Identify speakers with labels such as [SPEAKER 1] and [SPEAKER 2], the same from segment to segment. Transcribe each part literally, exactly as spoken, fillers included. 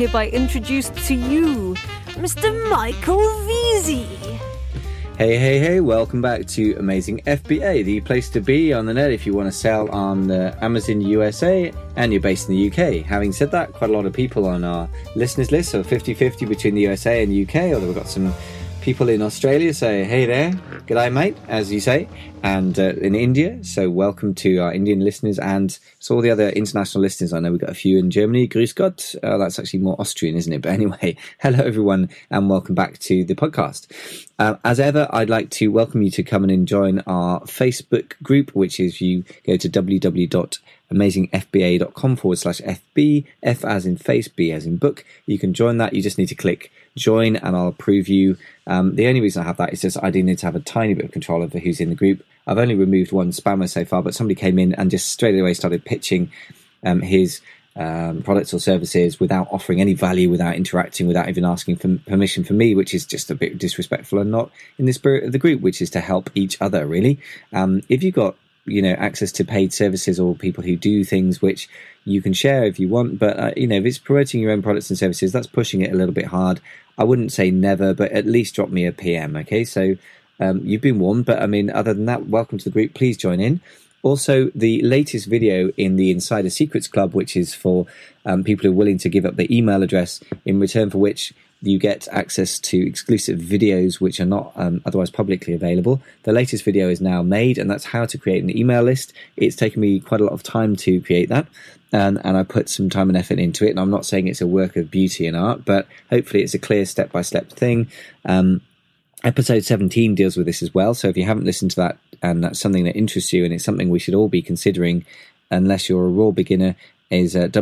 [SPEAKER 1] hereby introduce to you Mister Michael Veazey.
[SPEAKER 2] Hey, hey, hey, welcome back to Amazing F B A, the place to be on the net if you want to sell on uh, Amazon U S A and you're based in the U K. Having said that, quite a lot of people on our listeners list, so fifty-fifty between the U S A and the U K, although we've got some people in Australia, so hey there, g'day mate, as you say, and uh, in India, so welcome to our Indian listeners, and so all the other international listeners. I know we've got a few in Germany, grüß Gott, uh, that's actually more Austrian, isn't it? But anyway, hello everyone, and welcome back to the podcast. Uh, as ever, I'd like to welcome you to come and join our Facebook group, which is you go to www.amazingfba.com forward slash FB, F as in face, B as in book. You can join that, you just need to click join and I'll approve you. Um, the only reason I have that is just I do need to have a tiny bit of control over who's in the group. I've only removed one spammer so far, but somebody came in and just straight away started pitching um, his um, products or services without offering any value, without interacting, without even asking for permission from me, which is just a bit disrespectful and not in the spirit of the group, which is to help each other, really. Um, if you've got you know, access to paid services or people who do things which you can share if you want. But, uh, you know, if it's promoting your own products and services, that's pushing it a little bit hard. I wouldn't say never, but at least drop me a P M, okay? So um, you've been warned, but I mean, other than that, welcome to the group. Please join in. Also, the latest video in the Insider Secrets Club, which is for um, people who are willing to give up their email address, in return for which you get access to exclusive videos which are not um, otherwise publicly available. The latest video is now made, and that's how to create an email list. It's taken me quite a lot of time to create that, and, and I put some time and effort into it, and I'm not saying it's a work of beauty and art, but hopefully it's a clear step-by-step thing. Um, episode seventeen deals with this as well, so if you haven't listened to that and that's something that interests you and it's something we should all be considering, unless you're a raw beginner, is uh,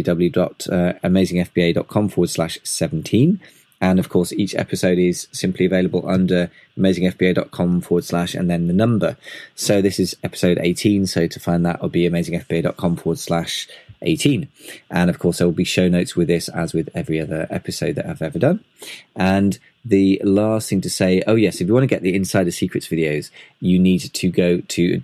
[SPEAKER 2] www.amazingfba.com forward slash 17. And of course, each episode is simply available under amazingfba.com forward slash and then the number. So this is episode eighteen. So to find that, will be amazingfba.com forward slash 18. And of course, there will be show notes with this, as with every other episode that I've ever done. And the last thing to say, oh yes, if you want to get the Insider Secrets videos, you need to go to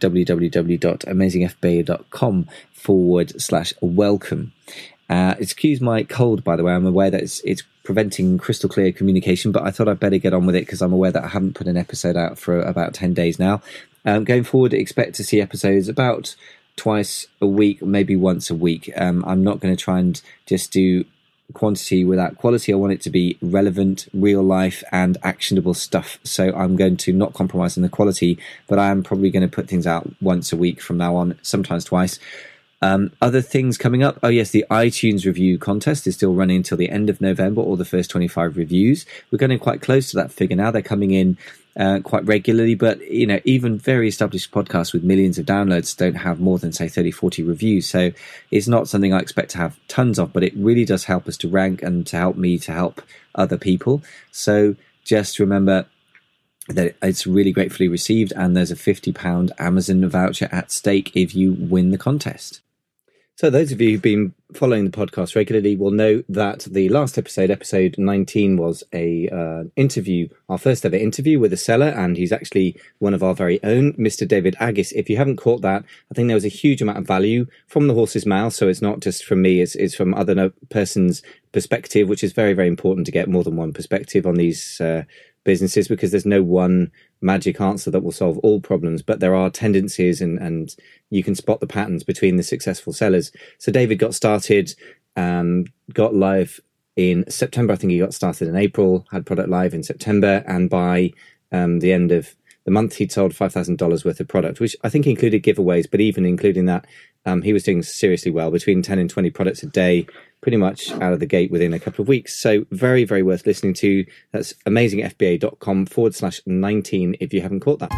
[SPEAKER 2] www.amazingfba.com forward slash welcome. Uh, excuse my cold, by the way. I'm aware that it's, it's preventing crystal clear communication, but I thought I'd better get on with it because I'm aware that I haven't put an episode out for about ten days now. Um, going forward, expect to see episodes about twice a week, maybe once a week. Um, I'm not going to try and just do quantity without quality. I want it to be relevant, real life and actionable stuff. So I'm going to not compromise on the quality, but I am probably going to put things out once a week from now on, sometimes twice. Um, other things coming up. Oh yes, the iTunes review contest is still running until the end of November, or the first twenty-five reviews. We're getting quite close to that figure now. They're coming in uh, quite regularly, but you know, even very established podcasts with millions of downloads don't have more than say thirty, forty reviews. So it's not something I expect to have tons of, but it really does help us to rank and to help me to help other people. So just remember that it's really gratefully received, and there's a fifty pound Amazon voucher at stake if you win the contest. So those of you who've been following the podcast regularly will know that the last episode, episode nineteen, was a uh, interview, our first ever interview with a seller, and he's actually one of our very own, Mister David Aggis. If you haven't caught that, I think there was a huge amount of value from the horse's mouth, so it's not just from me, it's, it's from other no- person's perspective, which is very, very important to get more than one perspective on these uh, businesses, because there's no one magic answer that will solve all problems, but there are tendencies and, and you can spot the patterns between the successful sellers. So David got started, um, got live in September. I think he got started in April, had product live in September, and by um, the end of the month, he'd sold five thousand dollars worth of product, which I think included giveaways, but even including that, um, he was doing seriously well, between ten and twenty products a day, pretty much out of the gate within a couple of weeks. So very, very worth listening to. That's amazingfba.com forward slash 19 if you haven't caught that.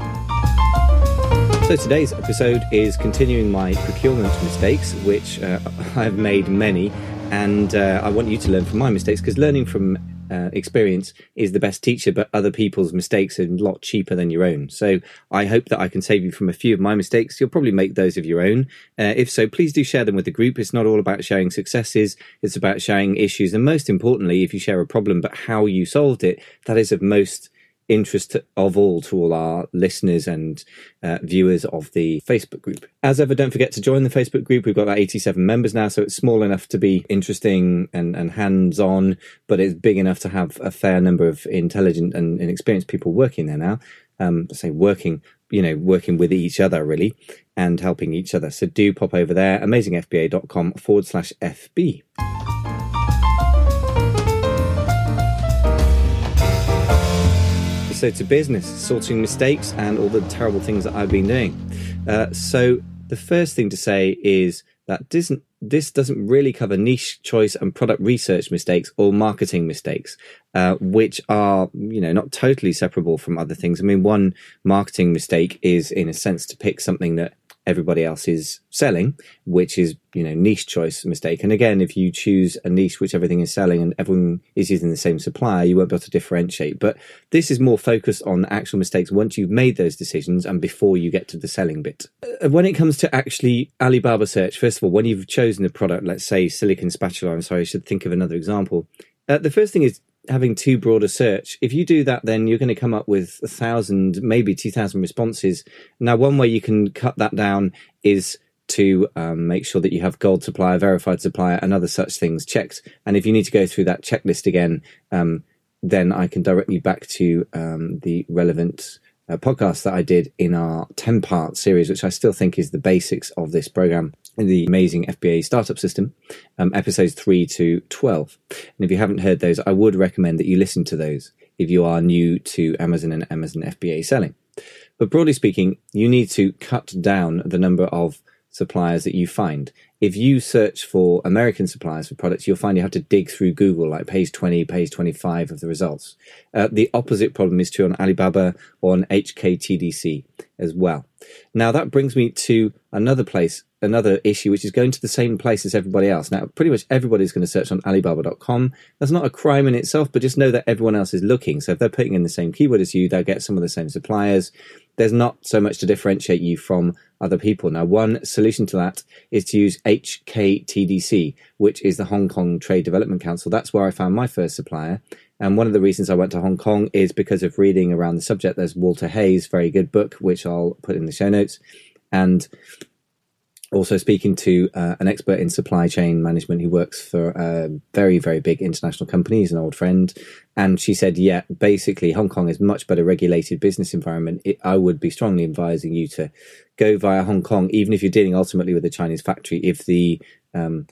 [SPEAKER 2] So today's episode is continuing my procurement mistakes, which uh, I've made many, and uh, I want you to learn from my mistakes, because learning from uh, experience is the best teacher, but other people's mistakes are a lot cheaper than your own. So I hope that I can save you from a few of my mistakes. You'll probably make those of your own. Uh, if so, please do share them with the group. It's not all about sharing successes. It's about sharing issues. And most importantly, if you share a problem, but how you solved it, that is of most interest of all to all our listeners and uh, viewers of the Facebook group. As ever, don't forget to join the Facebook group. We've got about eighty-seven members now, so it's small enough to be interesting and, and hands-on, but it's big enough to have a fair number of intelligent and, and experienced people working there now. Um, say working, you know, working with each other really and helping each other. So do pop over there, amazingfba.com forward slash FB. So to business, sorting mistakes and all the terrible things that I've been doing. Uh, so the first thing to say is that doesn't, this doesn't really cover niche choice and product research mistakes or marketing mistakes, uh, which are, you know, not totally separable from other things. I mean, one marketing mistake is, in a sense, to pick something that everybody else is selling, which is, you know, niche choice mistake. And again, if you choose a niche which everything is selling and everyone is using the same supplier, you won't be able to differentiate. But this is more focused on actual mistakes once you've made those decisions and before you get to the selling bit. When it comes to actually Alibaba search, first of all, when you've chosen a product, let's say silicon spatula, I'm sorry, I should think of another example. Uh, the first thing is having too broad a search. If you do that, then you're going to come up with a thousand, maybe two thousand responses. Now, one way you can cut that down is to um, make sure that you have gold supplier, verified supplier, and other such things checked. And if you need to go through that checklist again, um, then I can direct you back to um, the relevant uh, podcast that I did in our ten-part series, which I still think is the basics of this program, the Amazing F B A Startup System, um, episodes three to twelve. And if you haven't heard those, I would recommend that you listen to those if you are new to Amazon and Amazon F B A selling. But broadly speaking, you need to cut down the number of suppliers that you find. If you search for American suppliers for products, you'll find you have to dig through Google, like page twenty, page twenty-five of the results. Uh, the opposite problem is true on Alibaba or on H K T D C as well. Now, that brings me to another place, another issue, which is going to the same place as everybody else. Now, pretty much everybody's going to search on Alibaba dot com. That's not a crime in itself, but just know that everyone else is looking. So if they're putting in the same keyword as you, they'll get some of the same suppliers. There's not so much to differentiate you from other people. Now, one solution to that is to use H K T D C, which is the Hong Kong Trade Development Council. That's where I found my first supplier. And one of the reasons I went to Hong Kong is because of reading around the subject. There's Walter Hayes' very good book, which I'll put in the show notes. And also speaking to uh, an expert in supply chain management who works for a very, very big international company. He's an old friend. And she said, yeah, basically Hong Kong is a much better regulated business environment. It, I would be strongly advising you to go via Hong Kong, even if you're dealing ultimately with a Chinese factory. If the um,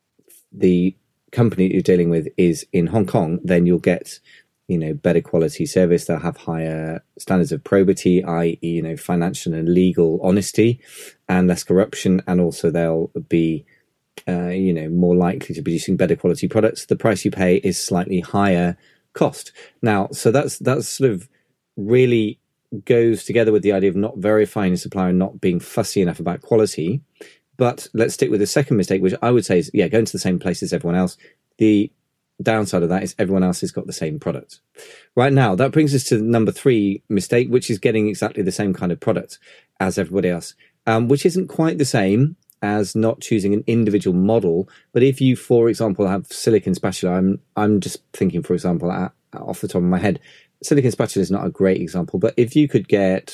[SPEAKER 2] the company you're dealing with is in Hong Kong, then you'll get, you know, better quality service. They'll have higher standards of probity, that is, you know, financial and legal honesty, and less corruption. And also they'll be, uh, you know, more likely to be producing better quality products. The price you pay is slightly higher cost. Now, so that's, that's sort of really goes together with the idea of not verifying a supplier and not being fussy enough about quality. But let's stick with the second mistake, which I would say is, yeah, going to the same place as everyone else. The downside of that is everyone else has got the same product. Right now, that brings us to number three mistake, which is getting exactly the same kind of product as everybody else, um, which isn't quite the same as not choosing an individual model. But if you, for example, have silicon spatula, I'm I'm just thinking, for example, at, off the top of my head, silicon spatula is not a great example, but if you could get,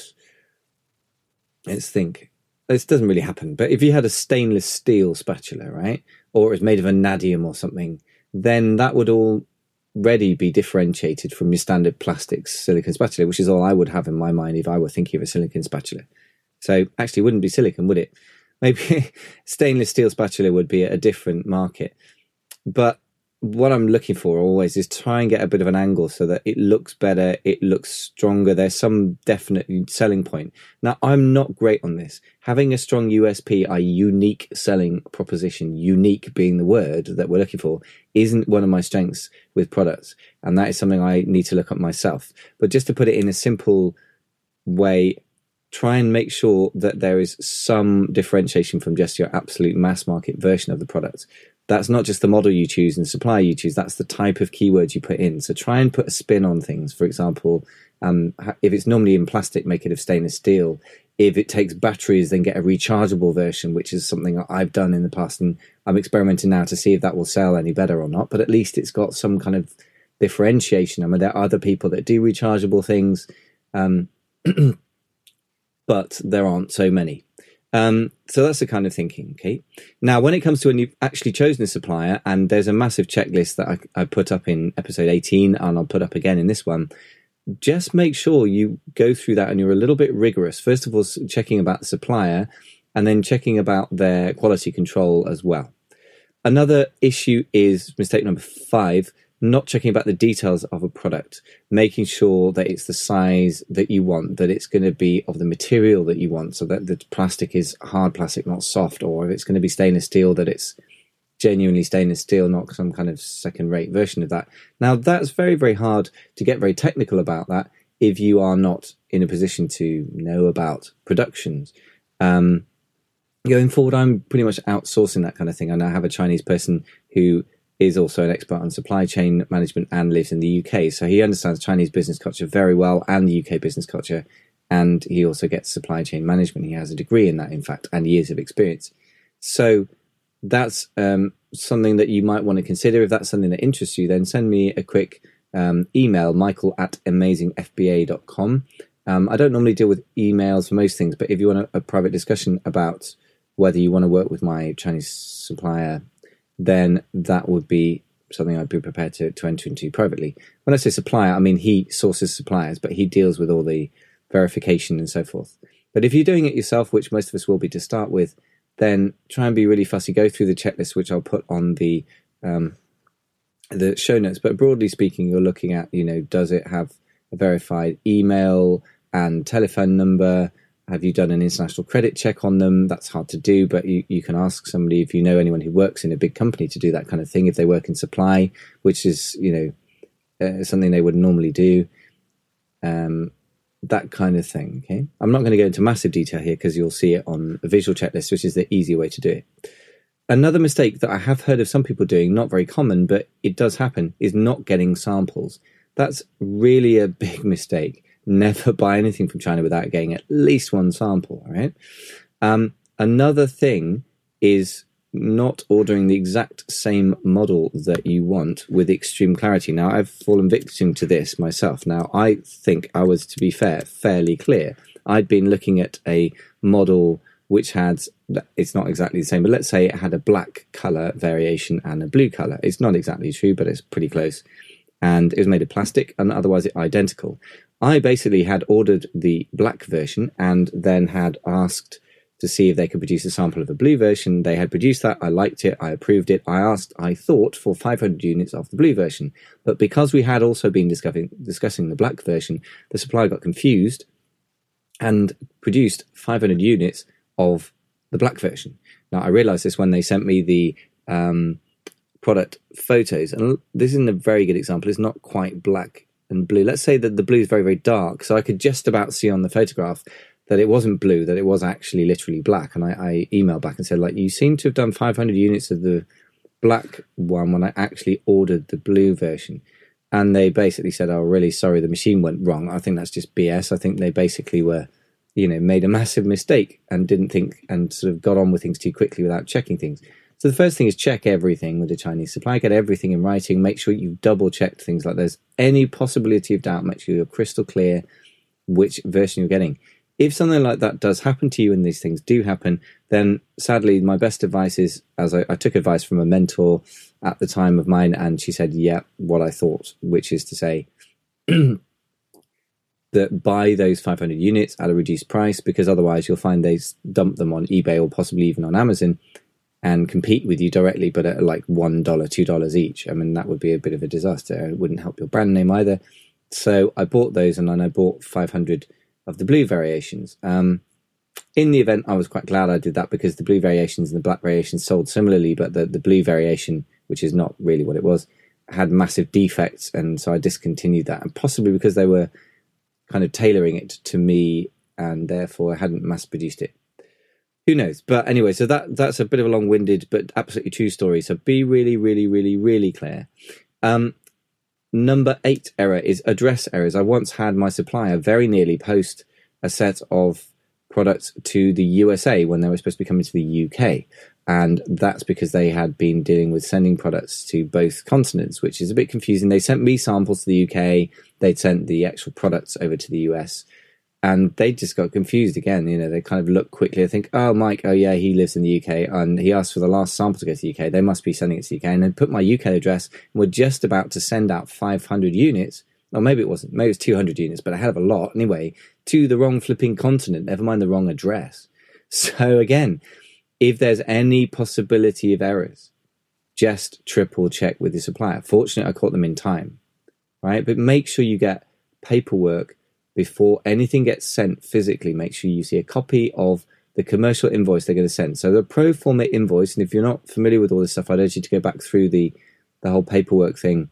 [SPEAKER 2] let's think, this doesn't really happen, but if you had a stainless steel spatula, right, or it was made of vanadium or something, then that would already be differentiated from your standard plastics silicon spatula, which is all I would have in my mind if I were thinking of a silicon spatula. So actually it wouldn't be silicon, would it? Maybe stainless steel spatula would be a different market. But what I'm looking for always is try and get a bit of an angle so that it looks better, it looks stronger. There's some definite selling point. Now, I'm not great on this. Having a strong U S P, a unique selling proposition, unique being the word that we're looking for, isn't one of my strengths with products. And that is something I need to look up myself. But just to put it in a simple way, try and make sure that there is some differentiation from just your absolute mass market version of the product. That's not just the model you choose and supplier you choose, that's the type of keywords you put in. So try and put a spin on things. For example, um, if it's normally in plastic, make it of stainless steel. If it takes batteries, then get a rechargeable version, which is something I've done in the past. And I'm experimenting now to see if that will sell any better or not. But at least it's got some kind of differentiation. I mean, there are other people that do rechargeable things, um, but there aren't so many. Um, so that's the kind of thinking, okay? Now, when it comes to when you've actually chosen a supplier, and there's a massive checklist that I, I put up in episode eighteen, and I'll put up again in this one, just make sure you go through that and you're a little bit rigorous. First of all, checking about the supplier, and then checking about their quality control as well. Another issue is mistake number five, not checking about the details of a product, making sure that it's the size that you want, that it's going to be of the material that you want, so that the plastic is hard plastic, not soft, or if it's going to be stainless steel, that it's genuinely stainless steel, not some kind of second-rate version of that. Now, that's very, very hard to get very technical about that if you are not in a position to know about productions. Um, going forward, I'm pretty much outsourcing that kind of thing. I now have a Chinese person who is also an expert on supply chain management and lives in the U K. So he understands Chinese business culture very well and the U K business culture. And he also gets supply chain management. He has a degree in that, in fact, and years of experience. So that's um, something that you might want to consider. If that's something that interests you, then send me a quick um, email, michael at amazing f b a dot com. Um, I don't normally deal with emails for most things, but if you want a, a private discussion about whether you want to work with my Chinese supplier, then that would be something I'd be prepared to, to enter into privately. When I say supplier, I mean he sources suppliers, but he deals with all the verification and so forth. But if you're doing it yourself, which most of us will be to start with, then try and be really fussy. Go through the checklist, which I'll put on the um, the show notes. But broadly speaking, you're looking at, you know, does it have a verified email and telephone number? Have you done an international credit check on them? That's hard to do, but you, you can ask somebody, if you know anyone who works in a big company, to do that kind of thing, if they work in supply, which is, you know, uh, something they would normally do. Um, that kind of thing, okay? I'm not going to go into massive detail here because you'll see it on a visual checklist, which is the easier way to do it. Another mistake that I have heard of some people doing, not very common, but it does happen, is not getting samples. That's really a big mistake. Never buy anything from China without getting at least one sample, all right? Um, another thing is not ordering the exact same model that you want with extreme clarity. Now, I've fallen victim to this myself. Now, I think I was, to be fair, fairly clear. I'd been looking at a model which had, it's not exactly the same, but let's say it had a black color variation and a blue color. It's not exactly true, but it's pretty close. And it was made of plastic, and otherwise it's identical. I basically had ordered the black version and then had asked to see if they could produce a sample of the blue version. They had produced that. I liked it. I approved it. I asked, I thought, for five hundred units of the blue version. But because we had also been discussing, discussing the black version, the supplier got confused and produced five hundred units of the black version. Now, I realized this when they sent me the um, product photos. And this isn't a very good example. It's not quite black and blue. Let's say that the blue is very, very dark. So I could just about see on the photograph that it wasn't blue, that it was actually literally black. And I, I emailed back and said, like, you seem to have done five hundred units of the black one when I actually ordered the blue version. And they basically said, oh, really sorry, the machine went wrong. I think that's just B S. I think they basically were, you know, made a massive mistake and didn't think and sort of got on with things too quickly without checking things. So the first thing is check everything with the Chinese supplier, get everything in writing, make sure you've double checked things like there's any possibility of doubt, make sure you're crystal clear which version you're getting. If something like that does happen to you, and these things do happen, then sadly my best advice is, as I, I took advice from a mentor at the time of mine, and she said, yeah, what I thought, which is to say that buy those five hundred units at a reduced price, because otherwise you'll find they dump them on eBay or possibly even on Amazon and compete with you directly, but at like one dollar, two dollars each. I mean, that would be a bit of a disaster. It wouldn't help your brand name either. So I bought those, and then I bought five hundred of the blue variations. Um, in the event, I was quite glad I did that, because the blue variations and the black variations sold similarly, but the, the blue variation, which is not really what it was, had massive defects, and so I discontinued that, and possibly because they were kind of tailoring it to me, and therefore I hadn't mass-produced it. Who knows? But anyway, so that that's a bit of a long-winded but absolutely true story. So be really, really, really, really clear. Um, number eight error is address errors. I once had my supplier very nearly post a set of products to the U S A when they were supposed to be coming to the U K. And that's because they had been dealing with sending products to both continents, which is a bit confusing. They sent me samples to the U K. They'd sent the actual products over to the U S. And they just got confused again. You know, they kind of look quickly. I think, oh, Mike, oh, yeah, he lives in the U K. And he asked for the last sample to go to the U K. They must be sending it to the U K. And then put my U K address. And we're just about to send out five hundred units. Or maybe it wasn't. Maybe it was two hundred units, but a hell of a lot. Anyway, to the wrong flipping continent, never mind the wrong address. So again, if there's any possibility of errors, just triple check with the supplier. Fortunately, I caught them in time, right? But make sure you get paperwork before anything gets sent physically. Make sure you see a copy of the commercial invoice they're going to send. So the pro forma invoice, and if you're not familiar with all this stuff, I'd urge you to go back through the, the whole paperwork thing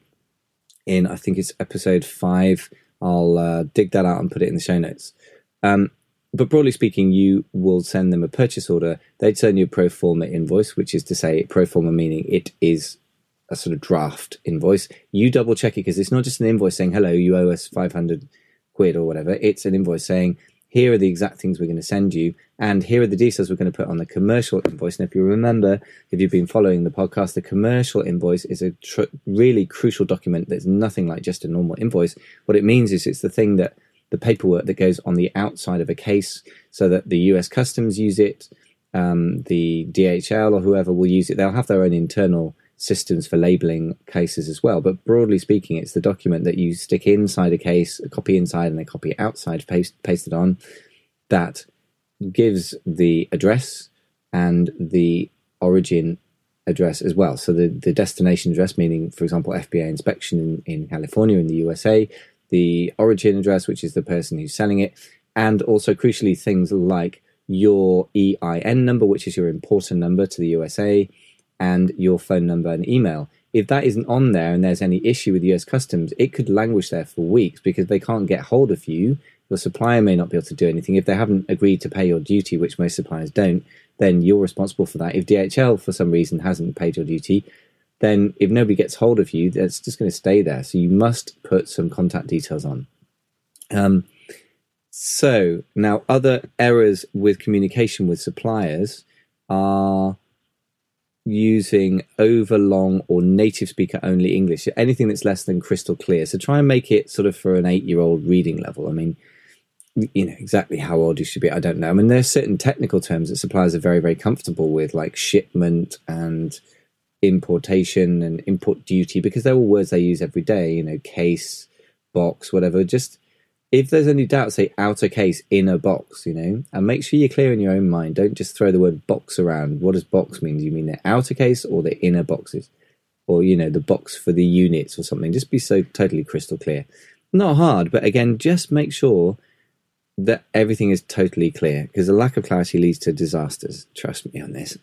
[SPEAKER 2] in, I think it's episode five. I'll uh, dig that out and put it in the show notes. Um, but broadly speaking, you will send them a purchase order. They'd send you a pro forma invoice, which is to say pro forma meaning it is a sort of draft invoice. You double check it because it's not just an invoice saying, hello, you owe us five hundred quid or whatever. It's an invoice saying, here are the exact things we're going to send you, and here are the details we're going to put on the commercial invoice. And if you remember, if you've been following the podcast, the commercial invoice is a tr- really crucial document. There's nothing like just a normal invoice. What it means is it's the thing that the paperwork that goes on the outside of a case so that the U S Customs use it, um, the D H L or whoever will use it. They'll have their own internal systems for labeling cases as well. But broadly speaking, it's the document that you stick inside a case, a copy inside and a copy outside, paste, pasted on, that gives the address and the origin address as well. So the, the destination address, meaning, for example, F B I inspection in, in California, in the U S A, the origin address, which is the person who's selling it, and also crucially things like your E I N number, which is your importer number to the U S A, and your phone number and email. If that isn't on there and there's any issue with U S Customs, it could languish there for weeks because they can't get hold of you. Your supplier may not be able to do anything. If they haven't agreed to pay your duty, which most suppliers don't, then you're responsible for that. If D H L, for some reason, hasn't paid your duty, then if nobody gets hold of you, that's just going to stay there. So you must put some contact details on. Um, so now other errors with communication with suppliers are using overlong or native speaker only English, anything that's less than crystal clear. So try and make it sort of for an eight-year-old reading level. I mean, you know, exactly how old you should be, I don't know. I mean, there's certain technical terms that suppliers are very, very comfortable with, like shipment and importation and import duty, because they're all words they use every day, you know, case, box, whatever. Just if there's any doubt, say outer case, inner box, you know, and make sure you're clear in your own mind. Don't just throw the word box around. What does box mean? Do you mean the outer case or the inner boxes? Or, you know, the box for the units or something? Just be so totally crystal clear. Not hard, but again, just make sure that everything is totally clear, because a lack of clarity leads to disasters. Trust me on this.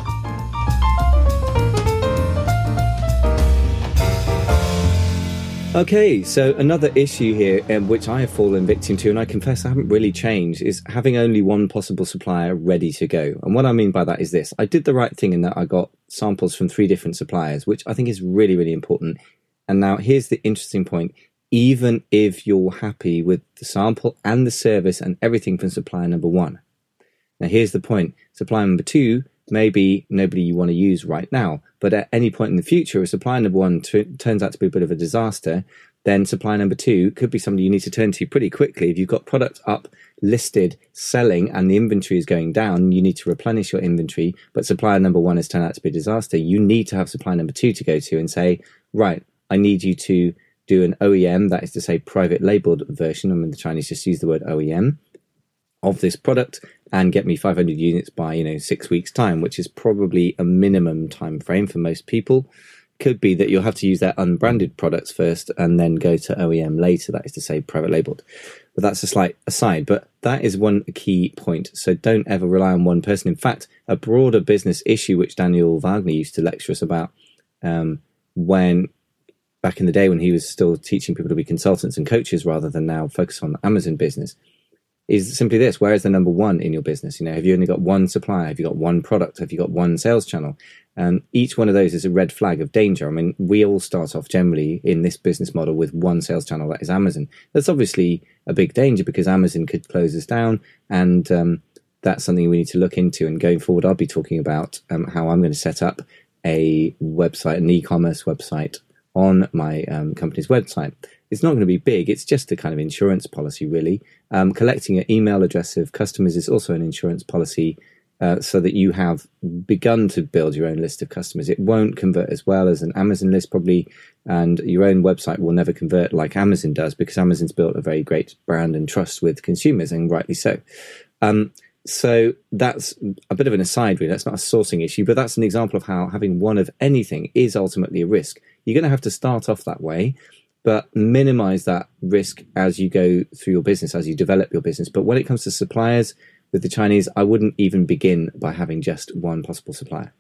[SPEAKER 2] Okay, so another issue here, um, which I have fallen victim to, and I confess I haven't really changed, is having only one possible supplier ready to go. And what I mean by that is this. I did the right thing in that I got samples from three different suppliers, which I think is really, really important. And now here's the interesting point. Even if you're happy with the sample and the service and everything from supplier number one. Now here's the point. Supplier number two may be nobody you want to use right now, but at any point in the future, if supplier number one t- turns out to be a bit of a disaster, then supplier number two could be somebody you need to turn to pretty quickly. If you've got product up, listed, selling, and the inventory is going down, you need to replenish your inventory, but supplier number one has turned out to be a disaster, you need to have supplier number two to go to and say, right, I need you to do an O E M, that is to say private labeled version, I mean the Chinese just use the word O E M, of this product, and get me five hundred units by, you know, six weeks time, which is probably a minimum time frame for most people. Could be that you'll have to use their unbranded products first and then go to O E M later, that is to say private labeled. But that's a slight aside, but that is one key point. So don't ever rely on one person. In fact, a broader business issue, which Daniel Wagner used to lecture us about um, when back in the day when he was still teaching people to be consultants and coaches rather than now focus on Amazon business, is simply this. Where is the number one in your business? You know, have you only got one supplier? Have you got one product? Have you got one sales channel? And each one of those is a red flag of danger. I mean, we all start off generally in this business model with one sales channel, that is Amazon. That's obviously a big danger because Amazon could close us down and um, that's something we need to look into. And going forward, I'll be talking about um, how I'm going to set up a website, an e-commerce website on my um, company's website. It's not going to be big. It's just a kind of insurance policy, really. Um, collecting an email address of customers is also an insurance policy, uh, so that you have begun to build your own list of customers. It won't convert as well as an Amazon list probably, and your own website will never convert like Amazon does, because Amazon's built a very great brand and trust with consumers, and rightly so. Um, so that's a bit of an aside, really. That's not a sourcing issue, but that's an example of how having one of anything is ultimately a risk. You're going to have to start off that way, but minimize that risk as you go through your business, as you develop your business. But when it comes to suppliers with the Chinese, I wouldn't even begin by having just one possible supplier.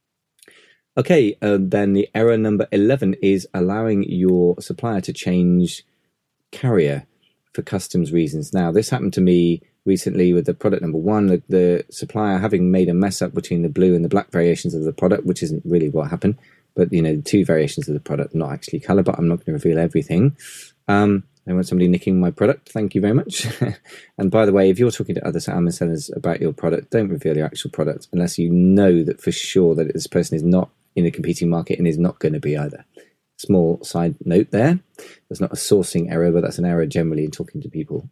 [SPEAKER 2] Okay, uh, then the error number eleven is allowing your supplier to change carrier for customs reasons. Now, this happened to me recently with the product number one, the, the supplier having made a mess up between the blue and the black variations of the product, which isn't really what happened. But, you know, two variations of the product, not actually colour, but I'm not going to reveal everything. Um, I want somebody nicking my product. Thank you very much. And by the way, if you're talking to other Amazon sellers about your product, don't reveal your actual product unless you know that for sure that this person is not in a competing market and is not going to be either. Small side note there. That's not a sourcing error, but that's an error generally in talking to people.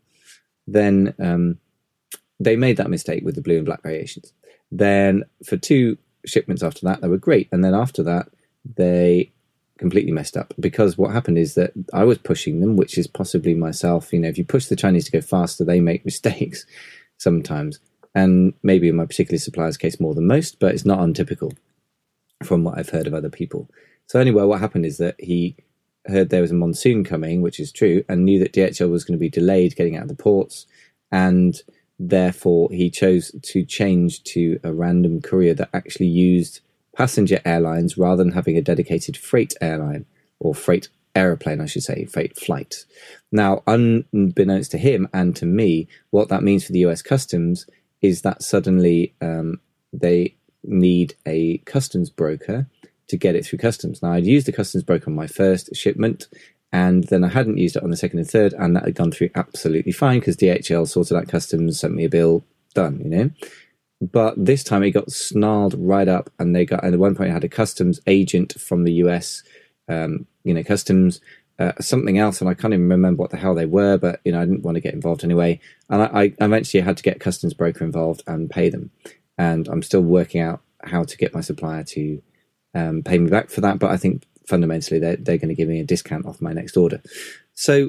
[SPEAKER 2] Then um, they made that mistake with the blue and black variations. Then for two shipments after that, they were great. And then after that, they completely messed up, because what happened is that I was pushing them, which is possibly myself. You know, if you push the Chinese to go faster, they make mistakes sometimes. And maybe in my particular supplier's case more than most, but it's not untypical from what I've heard of other people. So anyway, what happened is that he heard there was a monsoon coming, which is true, and knew that D H L was going to be delayed getting out of the ports, and therefore he chose to change to a random courier that actually used passenger airlines rather than having a dedicated freight airline, or freight aeroplane, I should say, freight flight. Now, unbeknownst to him and to me, what that means for the U S Customs is that suddenly um, they need a customs broker to get it through customs. Now, I'd used the customs broker on my first shipment, and then I hadn't used it on the second and third, and that had gone through absolutely fine because D H L sorted out customs, sent me a bill, done, you know. But this time it got snarled right up, and they got, and at one point I had a customs agent from the U S, um, you know, customs, uh, something else, and I can't even remember what the hell they were, but, you know, I didn't want to get involved anyway. And I, I eventually had to get a customs broker involved and pay them. And I'm still working out how to get my supplier to um, pay me back for that. But I think fundamentally they're, they're going to give me a discount off my next order. So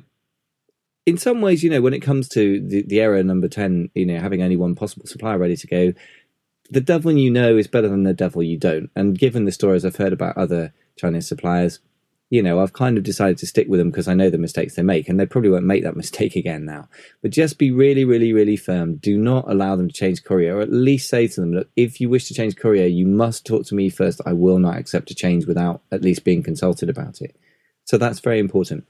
[SPEAKER 2] in some ways, you know, when it comes to the, the error number ten, you know, having only one possible supplier ready to go, the devil you know is better than the devil you don't. And given the stories I've heard about other Chinese suppliers, you know, I've kind of decided to stick with them because I know the mistakes they make, and they probably won't make that mistake again now. But just be really, really, really firm. Do not allow them to change courier, or at least say to them, look, if you wish to change courier, you must talk to me first. I will not accept a change without at least being consulted about it. So that's very important.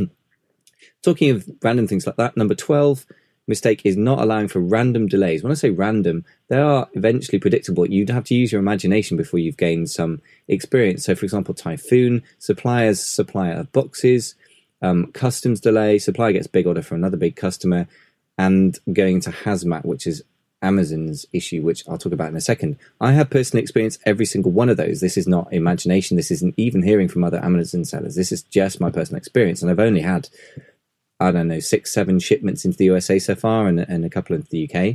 [SPEAKER 2] Talking of random things like that, number twelve mistake is not allowing for random delays. When I say random, they are eventually predictable. You'd have to use your imagination before you've gained some experience. So, for example, typhoon, suppliers, supplier of boxes, um, customs delay, supplier gets big order for another big customer, and going into hazmat, which is Amazon's issue, which I'll talk about in a second. I have personal experience every single one of those. This is not imagination. This isn't even hearing from other Amazon sellers. This is just my personal experience, and I've only had, I don't know, six, seven shipments into the U S A so far, and, and a couple into the U K.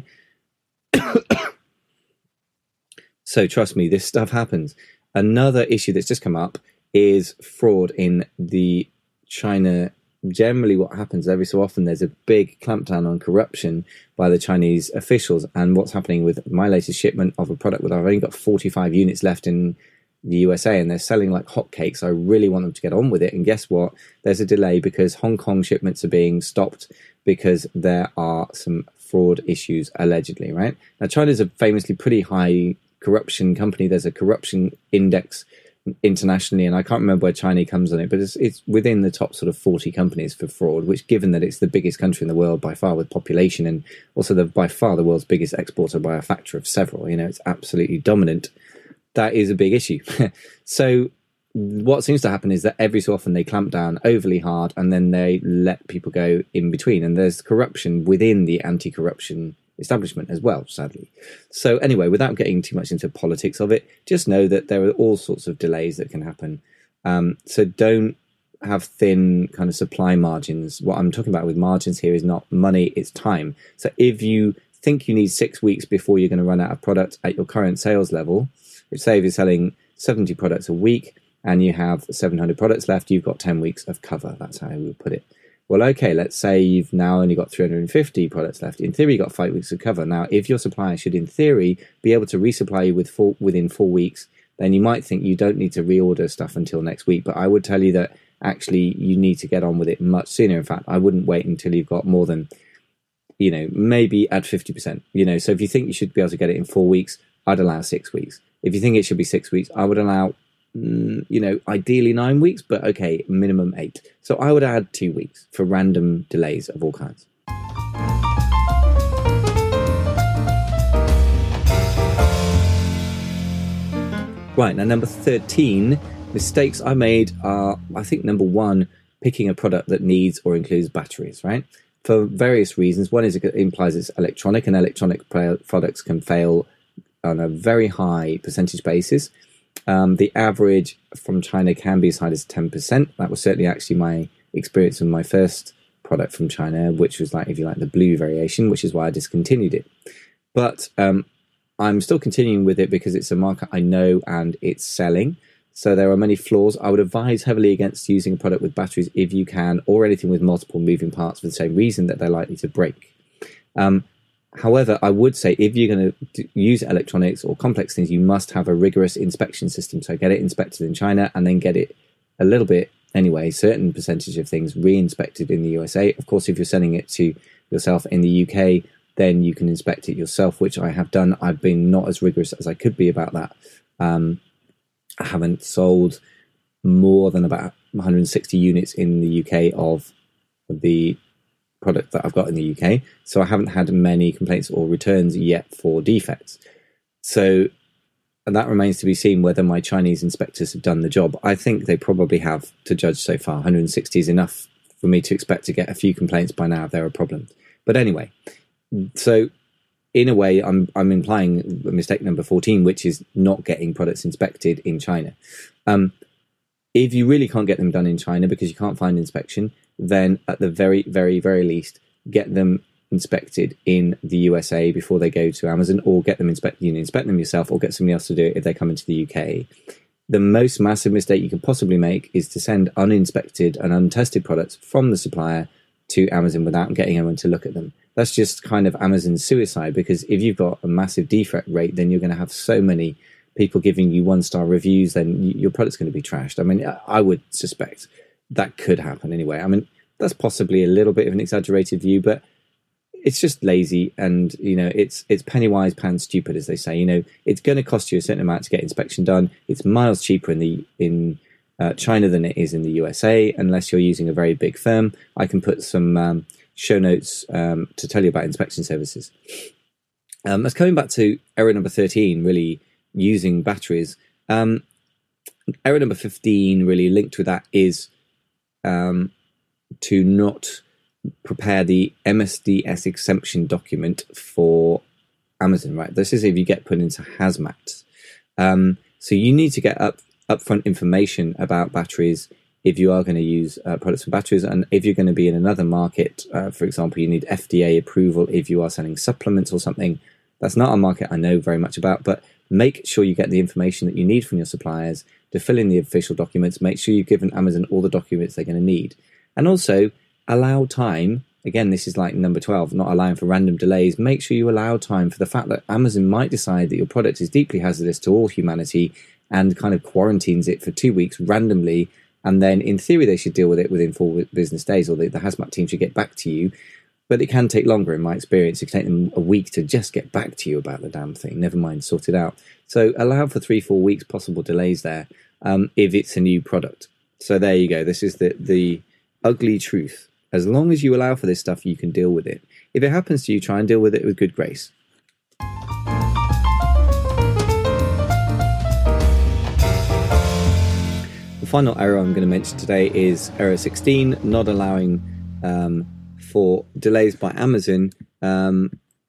[SPEAKER 2] So trust me, this stuff happens. Another issue that's just come up is fraud in the China. Generally what happens every so often, there's a big clampdown on corruption by the Chinese officials. And what's happening with my latest shipment of a product where I've only got forty-five units left in the U S A, and they're selling like hotcakes. I really want them to get on with it. And guess what? There's a delay because Hong Kong shipments are being stopped because there are some fraud issues, allegedly, right? Now, China's a famously pretty high corruption company. There's a corruption index internationally, and I can't remember where China comes on it, but it's, it's within the top sort of forty companies for fraud, which, given that it's the biggest country in the world by far with population, and also the by far the world's biggest exporter by a factor of several, you know, it's absolutely dominant. That is a big issue. So what seems to happen is that every so often they clamp down overly hard, and then they let people go in between. And there's corruption within the anti-corruption establishment as well, sadly. So anyway, without getting too much into politics of it, just know that there are all sorts of delays that can happen. Um, so don't have thin kind of supply margins. What I'm talking about with margins here is not money, it's time. So if you think you need six weeks before you're going to run out of product at your current sales level, which say if you're selling seventy products a week and you have seven hundred products left, you've got ten weeks of cover. That's how I would put it. Well, okay, let's say you've now only got three hundred fifty products left. In theory, you've got five weeks of cover. Now, if your supplier should, in theory, be able to resupply you with four, within four weeks, then you might think you don't need to reorder stuff until next week. But I would tell you that actually you need to get on with it much sooner. In fact, I wouldn't wait until you've got more than, you know, maybe at fifty percent. You know, so if you think you should be able to get it in four weeks, I'd allow six weeks. If you think it should be six weeks, I would allow, you know, ideally nine weeks, but okay, minimum eight. So I would add two weeks for random delays of all kinds. Right, now number thirteen, mistakes I made are, I think, number one, picking a product that needs or includes batteries, right? For various reasons. One is it implies it's electronic, and electronic products can fail on a very high percentage basis. Um, the average from China can be as high as ten percent. That was certainly actually my experience with my first product from China, which was like, if you like, the blue variation, which is why I discontinued it. But um, I'm still continuing with it because it's a market I know and it's selling. So there are many flaws. I would advise heavily against using a product with batteries if you can, or anything with multiple moving parts for the same reason, that they're likely to break. Um, However, I would say if you're going to use electronics or complex things, you must have a rigorous inspection system. So get it inspected in China and then get it a little bit, anyway, certain percentage of things re-inspected in the U S A. Of course, if you're selling it to yourself in the U K, then you can inspect it yourself, which I have done. I've been not as rigorous as I could be about that. Um, I haven't sold more than about one hundred sixty units in the U K of the product that I've got in the U K, so I haven't had many complaints or returns yet for defects. So, and that remains to be seen whether my Chinese inspectors have done the job. I think they probably have, to judge so far. one hundred sixty is enough for me to expect to get a few complaints by now if there are problems. But anyway, so in a way, I'm I'm implying mistake number fourteen, which is not getting products inspected in China. Um, if you really can't get them done in China because you can't find inspection, then at the very, very, very least, get them inspected in the U S A before they go to Amazon, or get them inspect, you know, inspect them yourself, or get somebody else to do it if they come into the U K. The most massive mistake you can possibly make is to send uninspected and untested products from the supplier to Amazon without getting anyone to look at them. That's just kind of Amazon's suicide, because if you've got a massive defect rate, then you're going to have so many people giving you one-star reviews, then your product's going to be trashed. I mean, I would suspect that could happen anyway. I mean, that's possibly a little bit of an exaggerated view, but it's just lazy, and, you know, it's it's penny wise, pound stupid, as they say. You know, it's going to cost you a certain amount to get inspection done. It's miles cheaper in the in uh, China than it is in the U S A, unless you're using a very big firm. I can put some um, show notes um, to tell you about inspection services. Um, that's coming back to error number thirteen, really using batteries. Um, error number fifteen, really linked with that, is um, to not prepare the M S D S exemption document for Amazon, right? This is if you get put into hazmat. Um, so you need to get up upfront information about batteries if you are going to use uh, products for batteries. And if you're going to be in another market, uh, for example, you need F D A approval if you are selling supplements or something. That's not a market I know very much about, but make sure you get the information that you need from your suppliers to fill in the official documents. Make sure you've given Amazon all the documents they're going to need. And also, allow time. Again, this is like number twelve, not allowing for random delays. Make sure you allow time for the fact that Amazon might decide that your product is deeply hazardous to all humanity and kind of quarantines it for two weeks randomly. And then in theory, they should deal with it within four business days, or the, the hazmat team should get back to you. But it can take longer, in my experience. It can take them a week to just get back to you about the damn thing, never mind sort it out. So allow for three, four weeks possible delays there um, if it's a new product. So there you go. This is the, the ugly truth. As long as you allow for this stuff, you can deal with it. If it happens to you, try and deal with it with good grace. The final error I'm going to mention today is error sixteen, not allowing um, for delays by Amazon um,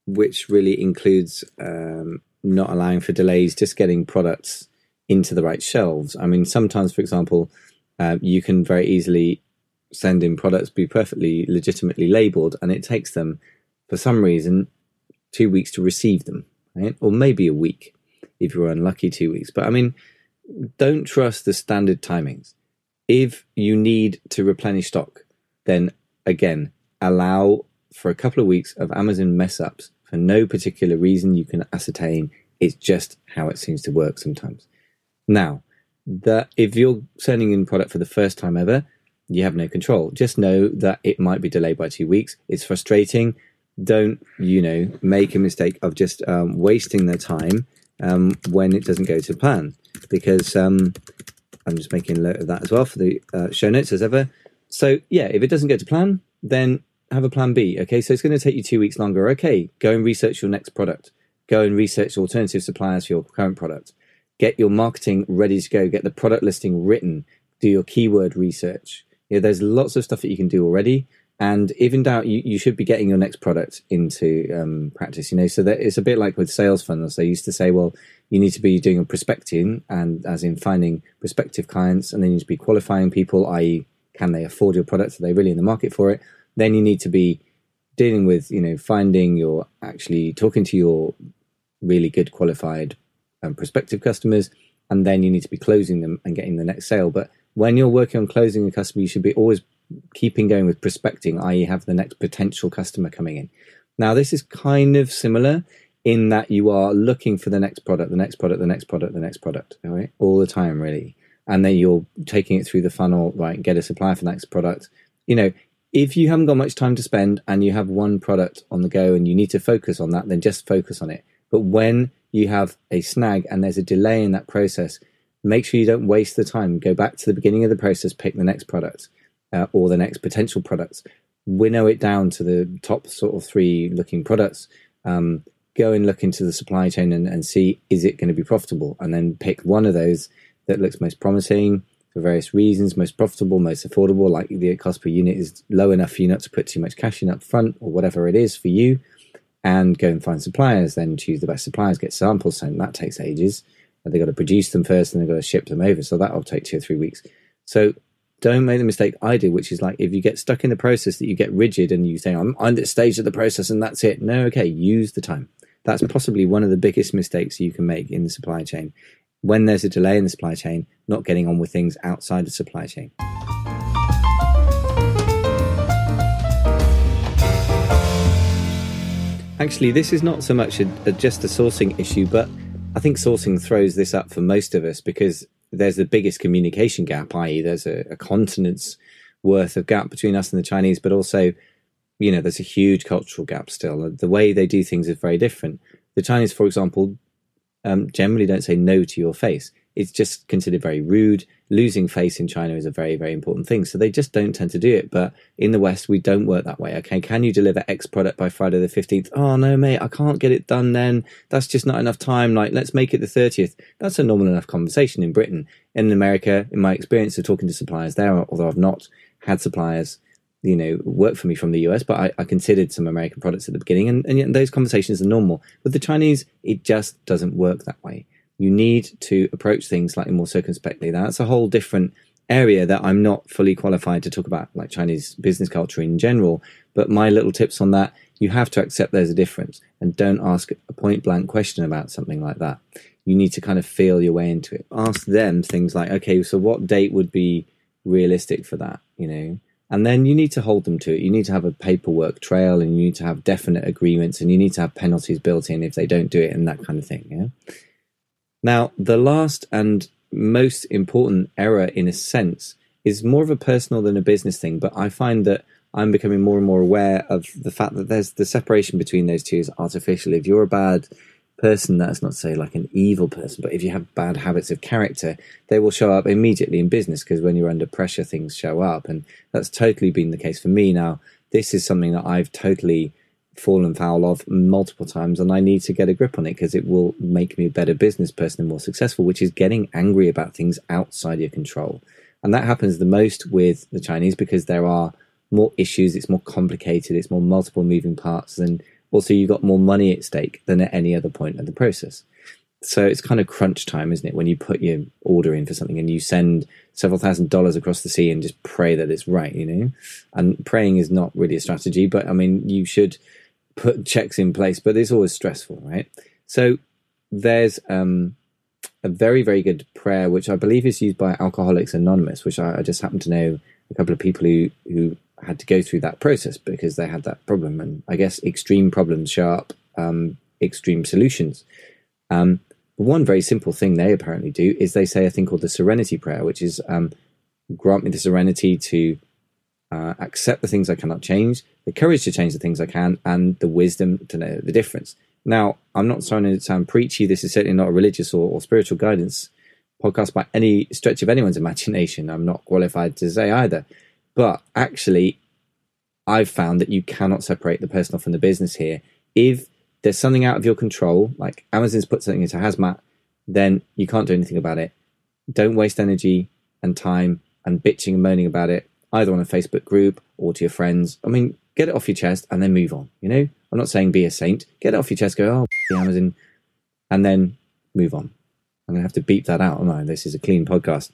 [SPEAKER 2] which really includes um, not allowing for delays, just getting products into the right shelves. I mean, sometimes, for example, uh, you can very easily send in products, be perfectly legitimately labeled, and it takes them, for some reason, two weeks to receive them, right? Or maybe a week if you're unlucky, two weeks. But I mean, don't trust the standard timings. If you need to replenish stock, then again, allow for a couple of weeks of Amazon mess ups for no particular reason you can ascertain. It's just how it seems to work sometimes. Now, that if you're sending in product for the first time ever, you have no control. Just know that it might be delayed by two weeks. It's frustrating. Don't, you know, make a mistake of just um, wasting their time um, when it doesn't go to plan. Because um, I'm just making a note of that as well for the uh, show notes as ever. So, yeah, if it doesn't go to plan, then have a plan B. Okay, so it's going to take you two weeks longer. Okay, go and research your next product. Go and research alternative suppliers for your current product. Get your marketing ready to go. Get the product listing written. Do your keyword research. You know, there's lots of stuff that you can do already. And if in doubt, you, you should be getting your next product into um, practice. You know, so that it's a bit like with sales funnels. They used to say, well, you need to be doing a prospecting, and as in finding prospective clients, and then you need to be qualifying people, that is, can they afford your product? Are they really in the market for it? Then you need to be dealing with, you know, finding your actually talking to your really good qualified um, prospective customers, and then you need to be closing them and getting the next sale. But when you're working on closing a customer, you should be always keeping going with prospecting, that is have the next potential customer coming in. Now, this is kind of similar in that you are looking for the next product, the next product, the next product, the next product, all right, all the time, really. And then you're taking it through the funnel, right, get a supplier for the next product. You know, if you haven't got much time to spend and you have one product on the go and you need to focus on that, then just focus on it. But when you have a snag and there's a delay in that process, make sure you don't waste the time. Go back to the beginning of the process, pick the next product uh, or the next potential products. Winnow it down to the top sort of three looking products. Um, go and look into the supply chain and, and see, is it going to be profitable? And then pick one of those that looks most promising for various reasons, most profitable, most affordable, like the cost per unit is low enough for you not to put too much cash in up front or whatever it is for you, and go and find suppliers, then choose the best suppliers, get samples sent. That takes ages. They've got to produce them first and they've got to ship them over. So that'll take two or three weeks. So don't make the mistake I do, which is like if you get stuck in the process that you get rigid and you say, I'm on this stage of the process and that's it. No, okay, use the time. That's possibly one of the biggest mistakes you can make in the supply chain. When there's a delay in the supply chain, not getting on with things outside the supply chain. Actually, this is not so much a, a, just a sourcing issue, but I think sourcing throws this up for most of us because there's the biggest communication gap, that is there's a, a continent's worth of gap between us and the Chinese, but also, you know, there's a huge cultural gap still. The way they do things is very different. The Chinese, for example, um, generally don't say no to your face. It's just considered very rude. Losing face in China is a very, very important thing. So they just don't tend to do it. But in the West, we don't work that way. Okay, can you deliver X product by Friday the fifteenth? Oh, no, mate, I can't get it done then. That's just not enough time. Like, let's make it the thirtieth. That's a normal enough conversation in Britain. In America, in my experience of talking to suppliers there, although I've not had suppliers, you know, work for me from the U S, but I, I considered some American products at the beginning, and, and yet those conversations are normal. With the Chinese, it just doesn't work that way. You need to approach things slightly more circumspectly. That's a whole different area that I'm not fully qualified to talk about, like Chinese business culture in general. But my little tips on that, you have to accept there's a difference and don't ask a point blank question about something like that. You need to kind of feel your way into it. Ask them things like, okay, so what date would be realistic for that, you know? And then you need to hold them to it. You need to have a paperwork trail and you need to have definite agreements and you need to have penalties built in if they don't do it and that kind of thing, yeah? Now, the last and most important error, in a sense, is more of a personal than a business thing, but I find that I'm becoming more and more aware of the fact that there's the separation between those two is artificial. If you're a bad person, that's not to say like an evil person, but if you have bad habits of character, they will show up immediately in business because when you're under pressure, things show up. And that's totally been the case for me. Now, this is something that I've totally fallen foul of multiple times, and I need to get a grip on it because it will make me a better business person and more successful, which is getting angry about things outside your control. And that happens the most with the Chinese because there are more issues, it's more complicated, it's more multiple moving parts than Also, you've got more money at stake than at any other point of the process. So it's kind of crunch time, isn't it? When you put your order in for something and you send several thousand dollars across the sea and just pray that it's right, you know? And praying is not really a strategy, but I mean, you should put checks in place, but it's always stressful, right? So there's um, a very, very good prayer, which I believe is used by Alcoholics Anonymous, which I, I just happen to know a couple of people who, who had to go through that process because they had that problem. And I guess extreme problems show up um, extreme solutions. Um, one very simple thing they apparently do is they say a thing called the Serenity Prayer, which is um, grant me the serenity to uh, accept the things I cannot change, the courage to change the things I can, and the wisdom to know the difference. Now, I'm not trying to sound preachy. This is certainly not a religious or, or spiritual guidance podcast by any stretch of anyone's imagination. I'm not qualified to say either. But actually, I've found that you cannot separate the personal from the business here. If there's something out of your control, like Amazon's put something into hazmat, then you can't do anything about it. Don't waste energy and time and bitching and moaning about it, either on a Facebook group or to your friends. I mean, get it off your chest and then move on, you know? I'm not saying be a saint. Get it off your chest, go, oh, Amazon, and then move on. I'm going to have to beep that out. Oh, no, this is a clean podcast.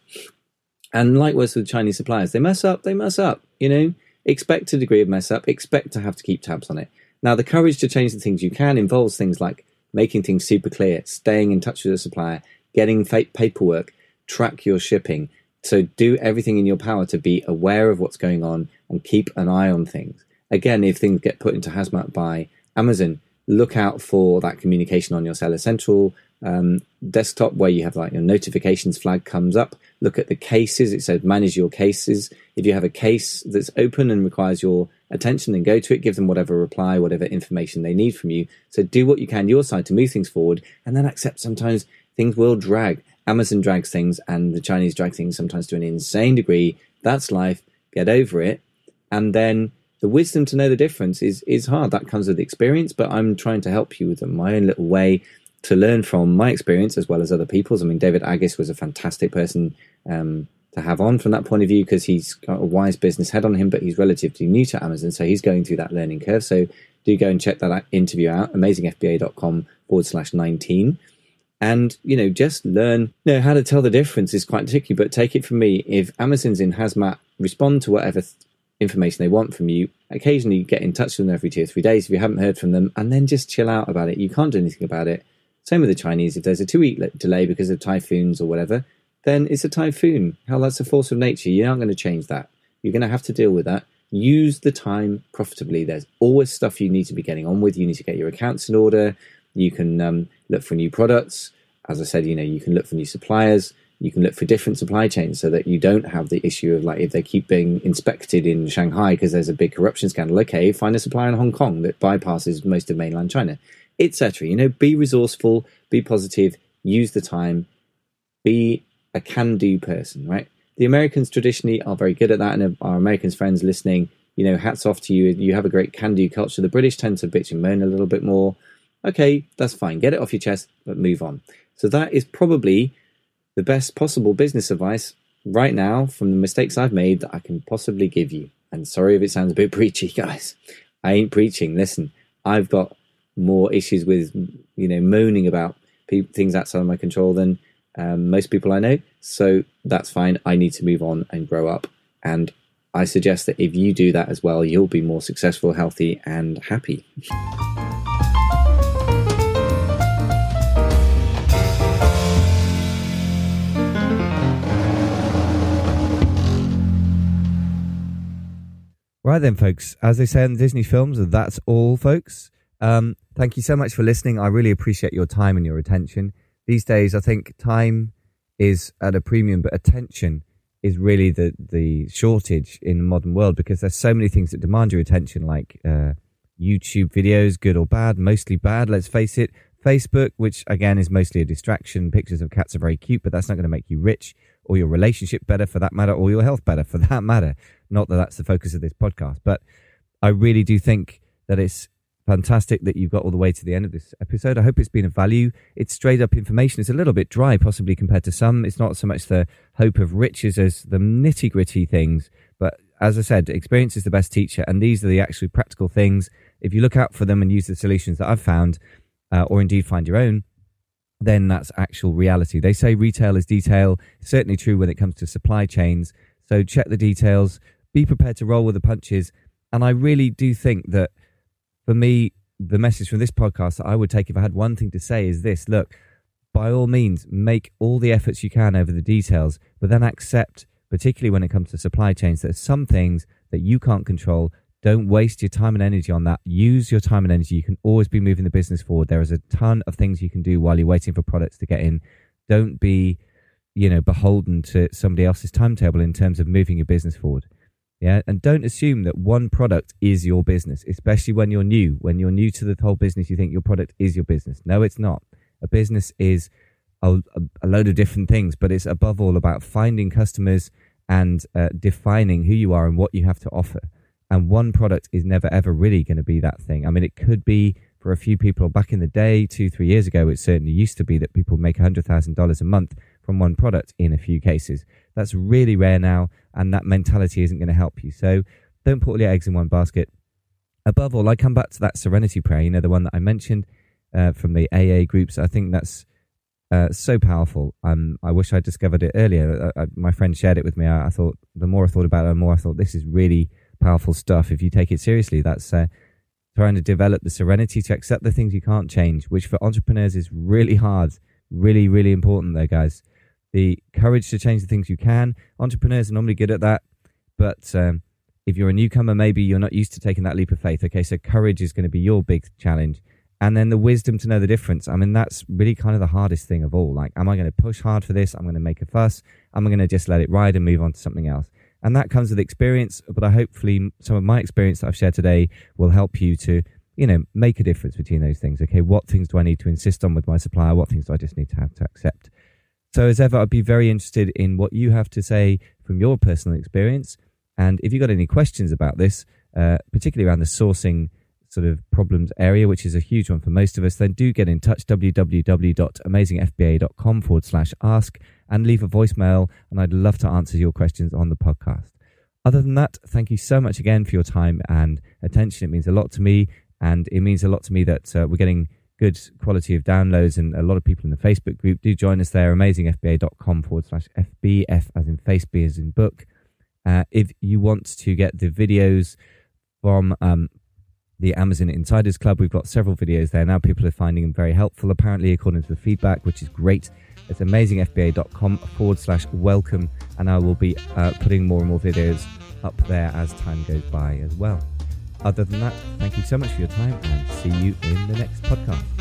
[SPEAKER 2] And likewise with Chinese suppliers, they mess up, they mess up, you know? Expect a degree of mess up, expect to have to keep tabs on it. Now, the courage to change the things you can involves things like making things super clear, staying in touch with the supplier, getting fake paperwork, track your shipping. So do everything in your power to be aware of what's going on and keep an eye on things. Again, if things get put into hazmat by Amazon, look out for that communication on your Seller Central um, desktop where you have like your notifications flag comes up. Look at the cases. It says manage your cases. If you have a case that's open and requires your attention, then go to it, give them whatever reply, whatever information they need from you. So do what you can your side to move things forward, and then accept sometimes things will drag. Amazon drags things and the Chinese drag things sometimes to an insane degree. That's life. Get over it. And then the wisdom to know the difference is is hard. That comes with experience, but I'm trying to help you with my own little way to learn from my experience as well as other people's. I mean, David Aggis was a fantastic person um, to have on from that point of view because he's got a wise business head on him, but he's relatively new to Amazon, so he's going through that learning curve. So do go and check that interview out, amazingfba.com forward slash 19. And, you know, just learn, you know, how to tell the difference is quite tricky, but take it from me. If Amazon's in hazmat, respond to whatever th- information they want from you. Occasionally get in touch with them every two or three days if you haven't heard from them, and then just chill out about it. You can't do anything about it. Same with the Chinese. If there's a two-week delay because of typhoons or whatever, then it's a typhoon. Hell, that's a force of nature. You're not going to change that. You're going to have to deal with that. Use the time profitably. There's always stuff you need to be getting on with. You need to get your accounts in order. You can um, look for new products. As I said, you know, you can look for new suppliers. You can look for different supply chains so that you don't have the issue of, like, if they keep being inspected in Shanghai because there's a big corruption scandal, okay, find a supplier in Hong Kong that bypasses most of mainland China, et cetera. You know, be resourceful, be positive, use the time, be a can-do person, right? The Americans traditionally are very good at that, and our Americans friends listening, you know, hats off to you. You have a great can-do culture. The British tend to bitch and moan a little bit more. Okay, that's fine. Get it off your chest, but move on. So that is probably the best possible business advice right now from the mistakes I've made that I can possibly give you. And sorry if it sounds a bit preachy, guys. I ain't preaching. Listen, I've got more issues with, you know, moaning about pe- things outside of my control than um, most people I know. So that's fine. I need to move on and grow up. And I suggest that if you do that as well, you'll be more successful, healthy, and happy. Right then, folks, as they say in Disney films, that's all, folks. Um, thank you so much for listening. I really appreciate your time and your attention. These days, I think time is at a premium, but attention is really the, the shortage in the modern world because there's so many things that demand your attention, like uh, YouTube videos, good or bad, mostly bad, let's face it. Facebook, which again is mostly a distraction. Pictures of cats are very cute, but that's not going to make you rich or your relationship better for that matter, or your health better for that matter. Not that that's the focus of this podcast, but I really do think that it's fantastic that you've got all the way to the end of this episode. I hope it's been of value. It's straight up information. It's a little bit dry, possibly compared to some. It's not so much the hope of riches as the nitty gritty things. But as I said, experience is the best teacher. And these are the actually practical things
[SPEAKER 3] if you look out for them and use the solutions that I've found, uh, or indeed find your own, then that's actual reality. They say retail is detail. It's certainly true when it comes to supply chains. So check the details, be prepared to roll with the punches. And I really do think that for me, the message from this podcast that I would take if I had one thing to say is this: look, by all means, make all the efforts you can over the details, but then accept, particularly when it comes to supply chains, that some things that you can't control. Don't waste your time and energy on that. Use your time and energy. You can always be moving the business forward. There is a ton of things you can do while you're waiting for products to get in. Don't be, you know, beholden to somebody else's timetable in terms of moving your business forward. Yeah, and don't assume that one product is your business, especially when you're new. When you're new to the whole business, you think your product is your business. No, it's not. A business is a, a load of different things, but it's above all about finding customers and uh, defining who you are and what you have to offer. And one product is never, ever really going to be that thing. I mean, it could be for a few people back in the day, two, three years ago, it certainly used to be that people make one hundred thousand dollars a month from one product in a few cases. That's really rare now, and that mentality isn't going to help you. So don't put all your eggs in one basket. Above all, I come back to that Serenity Prayer, you know, the one that I mentioned uh, from the A A groups. I think that's uh, so powerful. Um, I wish I discovered it earlier. I, I, my friend shared it with me. I, I thought, the more I thought about it, the more I thought, this is really powerful stuff. If you take it seriously, that's uh, trying to develop the serenity to accept the things you can't change, which for entrepreneurs is really hard. Really, really important though, guys. The courage to change the things you can. Entrepreneurs are normally good at that, but um, if you're a newcomer, maybe you're not used to taking that leap of faith. Okay, so courage is going to be your big challenge. And then the wisdom to know the difference. I mean, that's really kind of the hardest thing of all. Like, am I going to push hard for this? I'm going to make a fuss. Am I going to just let it ride and move on to something else? And that comes with experience, but I hopefully some of my experience that I've shared today will help you to, you know, make a difference between those things. Okay, what things do I need to insist on with my supplier? What things do I just need to have to accept? So as ever, I'd be very interested in what you have to say from your personal experience. And if you've got any questions about this, uh, particularly around the sourcing sort of problems area, which is a huge one for most of us, then do get in touch, www.amazingfba.com forward slash ask, and leave a voicemail, and I'd love to answer your questions on the podcast. Other than that, thank you so much again for your time and attention. It means a lot to me, and it means a lot to me that uh, we're getting good quality of downloads, and a lot of people in the Facebook group. Do join us there, amazingfba.com forward slash FBF as in face, B as in book. Uh, if you want to get the videos from um, the Amazon Insiders Club, we've got several videos there now. People are finding them very helpful, apparently, according to the feedback, which is great. It's amazingfba.com forward slash welcome, and I will be uh, putting more and more videos up there as time goes by as well. Other than that, thank you so much for your time, and see you in the next podcast.